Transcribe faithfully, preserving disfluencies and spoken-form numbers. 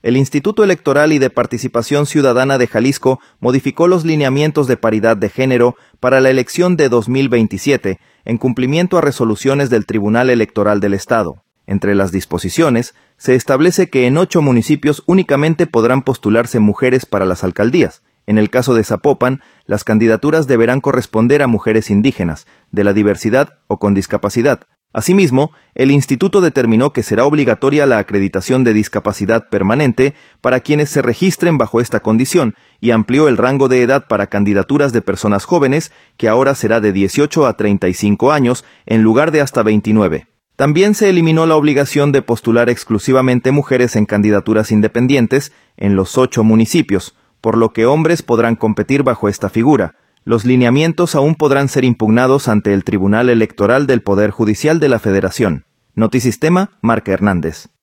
El Instituto Electoral y de Participación Ciudadana de Jalisco modificó los lineamientos de paridad de género para la elección de dos mil veintisiete, en cumplimiento a resoluciones del Tribunal Electoral del Estado. Entre las disposiciones, se establece que en ocho municipios únicamente podrán postularse mujeres para las alcaldías. En el caso de Zapopan, las candidaturas deberán corresponder a mujeres indígenas, de la diversidad o con discapacidad. Asimismo, el instituto determinó que será obligatoria la acreditación de discapacidad permanente para quienes se registren bajo esta condición y amplió el rango de edad para candidaturas de personas jóvenes, que ahora será de dieciocho a treinta y cinco años en lugar de hasta veintinueve. También se eliminó la obligación de postular exclusivamente mujeres en candidaturas independientes en los ocho municipios, por lo que hombres podrán competir bajo esta figura. Los lineamientos aún podrán ser impugnados ante el Tribunal Electoral del Poder Judicial de la Federación. Notisistema, Marca Hernández.